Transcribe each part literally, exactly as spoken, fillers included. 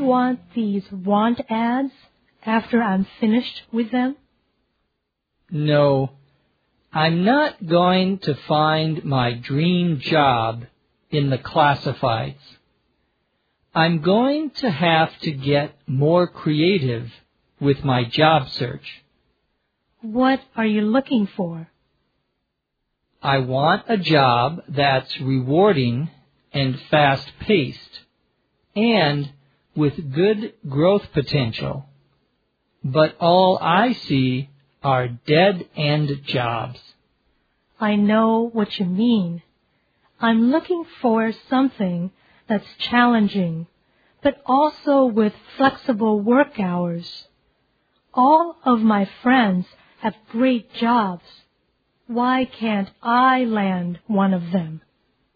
want these want ads after I'm finished with them? No, I'm not going to find my dream job in the classifieds. I'm going to have to get more creative with my job search. What are you looking for? I want a job that's rewarding and fast-paced and with good growth potential. But all I see are dead-end jobs. I know what you mean. I'm looking for something that's challenging, but also with flexible work hours. All of my friends have great jobs. Why can't I land one of them?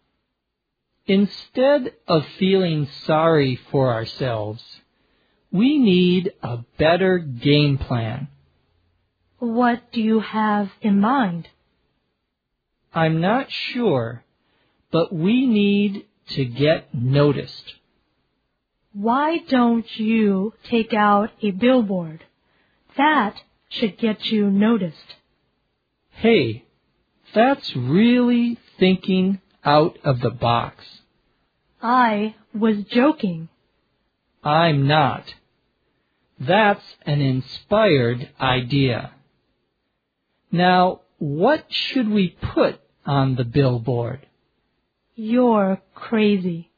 Instead of feeling sorry for ourselves, we need a better game plan. What do you have in mind? I'm not sure, but we need to get noticed. Why don't you take out a billboard? That should get you noticed. Hey, that's really thinking out of the box. I was joking. I'm not. That's an inspired idea. Now, what should we put on the billboard? You're crazy.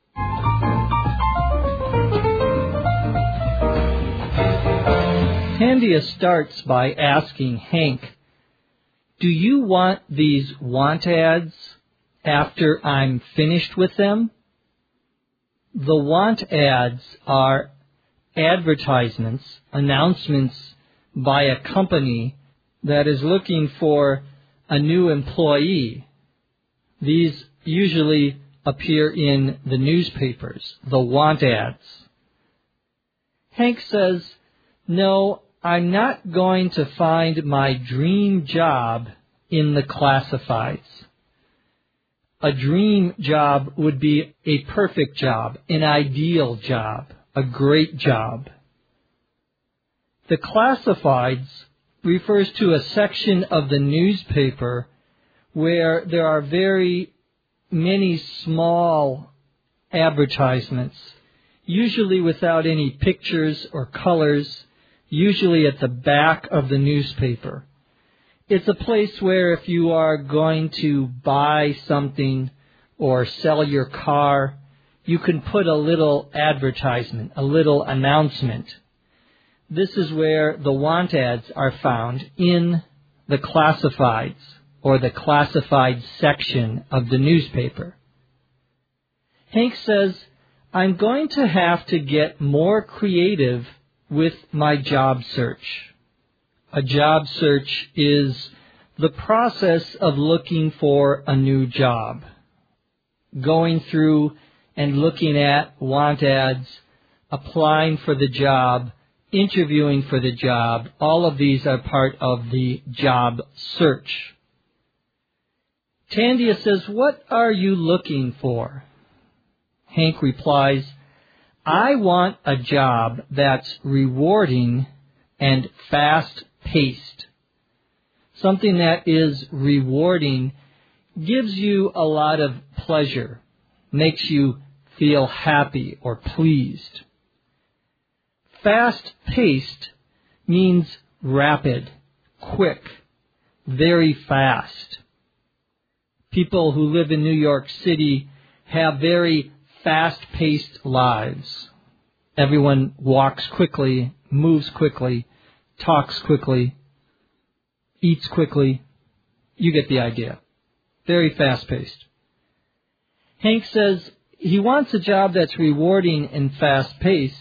Tandia starts by asking Hank, do you want these want ads after I'm finished with them? The want ads are advertisements, announcements by a company that is looking for a new employee. These usually appear in the newspapers, the want ads. Hank says, no, I'm not going to find my dream job in the classifieds. A dream job would be a perfect job, an ideal job, a great job. The classifieds refers to a section of the newspaper where there are very many small advertisements, usually without any pictures or colors, usually at the back of the newspaper. It's a place where if you are going to buy something or sell your car, you can put a little advertisement, a little announcement. This is where the want ads are found in the classifieds or the classified section of the newspaper. Hank says, I'm going to have to get more creative with my job search. A job search is the process of looking for a new job. Going through and looking at want ads, applying for the job, interviewing for the job, all of these are part of the job search. Tandia says, what are you looking for? Hank replies, I want a job that's rewarding and fast-paced. Something that is rewarding gives you a lot of pleasure, makes you feel happy or pleased. Fast-paced means rapid, quick, very fast. People who live in New York City have very fast-paced lives. Everyone walks quickly, moves quickly, talks quickly, eats quickly. You get the idea. Very fast-paced. Hank says he wants a job that's rewarding and fast-paced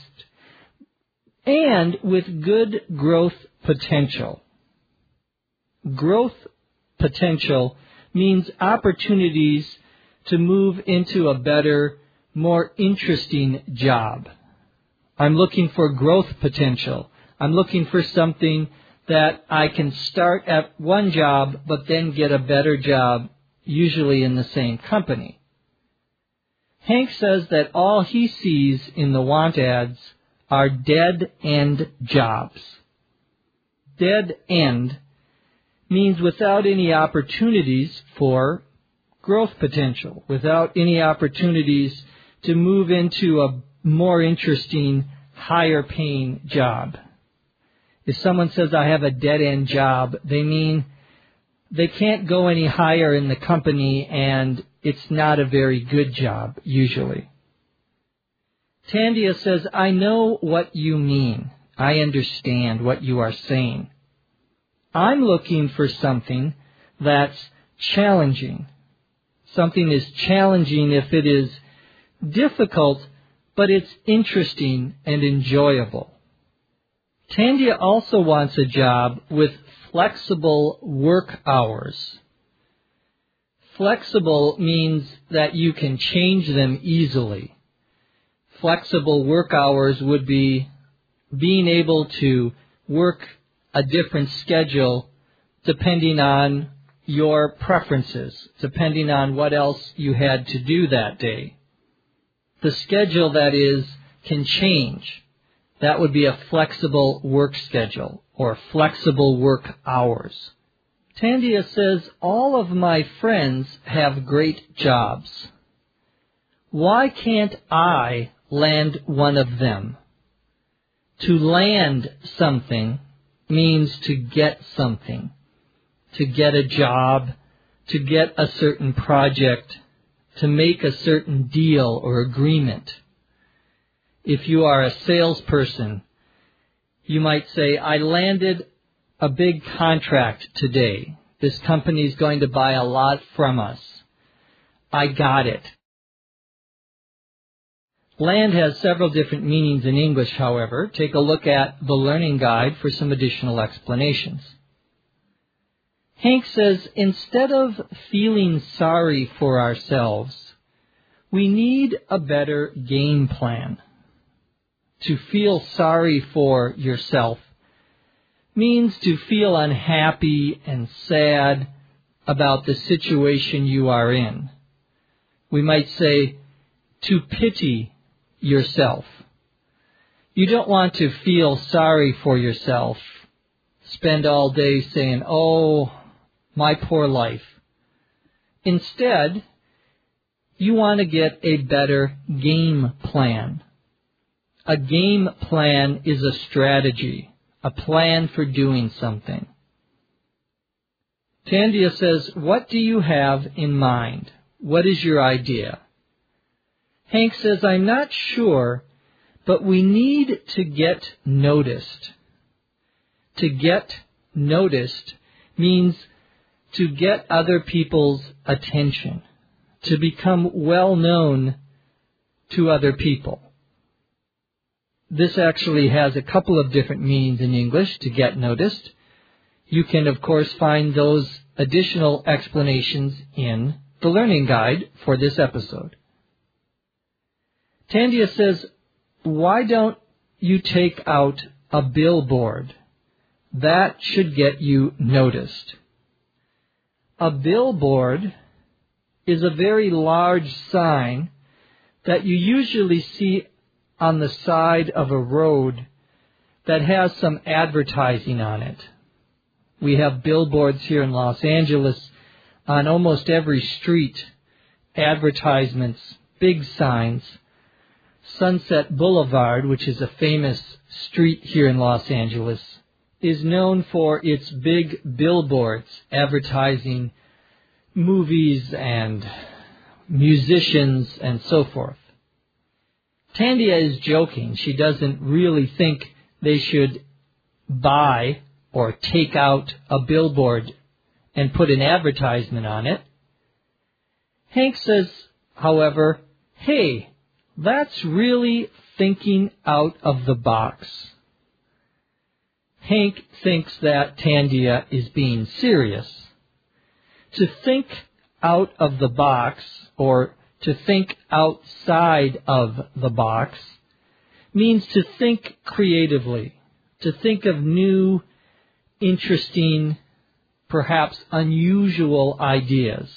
and with good growth potential. Growth potential means opportunities to move into a better, more interesting job. I'm looking for growth potential. I'm looking for something that I can start at one job but then get a better job, usually in the same company. Hank says that all he sees in the want ads are dead-end jobs. Dead end means without any opportunities for growth potential, without any opportunities to move into a more interesting, higher-paying job. If someone says, I have a dead-end job, they mean they can't go any higher in the company, and it's not a very good job, usually. Tandia says, I know what you mean. I understand what you are saying. I'm looking for something that's challenging. Something is challenging if it is difficult, but it's interesting and enjoyable. Tandia also wants a job with flexible work hours. Flexible means that you can change them easily. Flexible work hours would be being able to work a different schedule depending on your preferences, depending on what else you had to do that day. The schedule, that is, can change. That would be a flexible work schedule or flexible work hours. Tandia says, all of my friends have great jobs. Why can't I land one of them? To land something means to get something, to get a job, to get a certain project, to make a certain deal or agreement. If you are a salesperson, you might say, I landed a big contract today. This company is going to buy a lot from us. I got it. Land has several different meanings in English, however. Take a look at the Learning Guide for some additional explanations. Hank says, instead of feeling sorry for ourselves, we need a better game plan. To feel sorry for yourself means to feel unhappy and sad about the situation you are in. We might say, to pity yourself. You don't want to feel sorry for yourself. Spend all day saying, oh, my poor life. Instead, you want to get a better game plan. A game plan is a strategy, a plan for doing something. Tandia says, what do you have in mind? What is your idea? Hank says, I'm not sure, but we need to get noticed. To get noticed means to get other people's attention, to become well known to other people. This actually has a couple of different meanings in English, to get noticed. You can, of course, find those additional explanations in the Learning Guide for this episode. Tandia says, why don't you take out a billboard? That should get you noticed. A billboard is a very large sign that you usually see on the side of a road that has some advertising on it. We have billboards here in Los Angeles on almost every street, advertisements, big signs. Sunset Boulevard, which is a famous street here in Los Angeles, is known for its big billboards advertising movies and musicians and so forth. Tandia is joking. She doesn't really think they should buy or take out a billboard and put an advertisement on it. Hank says, however, hey, that's really thinking out of the box. Hank thinks that Tandia is being serious. To think out of the box, or to think outside of the box, means to think creatively, to think of new, interesting, perhaps unusual ideas.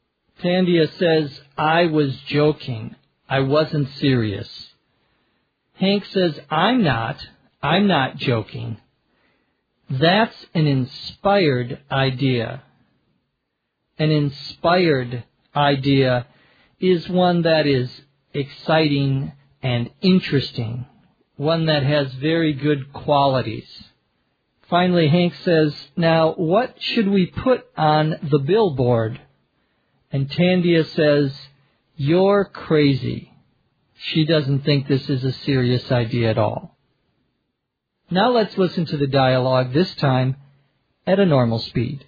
Tandia says, I was joking. I wasn't serious. Hank says, I'm not. I'm not joking. That's an inspired idea. An inspired idea is one that is exciting and interesting, one that has very good qualities. Finally, Hank says, now, what should we put on the billboard? And Tandia says, you're crazy. She doesn't think this is a serious idea at all. Now let's listen to the dialogue, this time at a normal speed.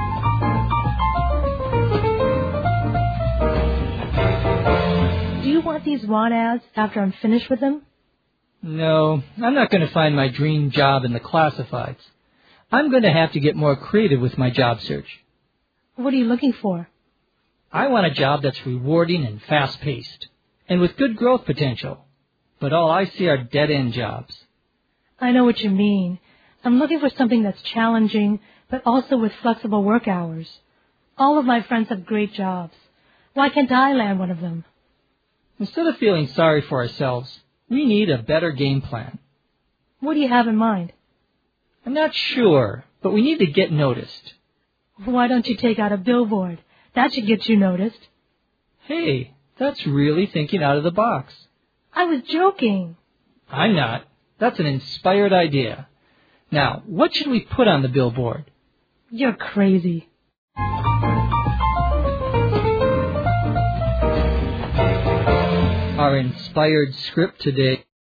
Do you want these want ads after I'm finished with them? No, I'm not going to find my dream job in the classifieds. I'm going to have to get more creative with my job search. What are you looking for? I want a job that's rewarding and fast-paced, and with good growth potential. But all I see are dead-end jobs. I know what you mean. I'm looking for something that's challenging, but also with flexible work hours. All of my friends have great jobs. Why can't I land one of them? Instead of feeling sorry for ourselves, we need a better game plan. What do you have in mind? I'm not sure, but we need to get noticed. Why don't you take out a billboard? That should get you noticed. Hey, that's really thinking out of the box. I was joking. I'm not. That's an inspired idea. Now, what should we put on the billboard? You're crazy. Our inspired script today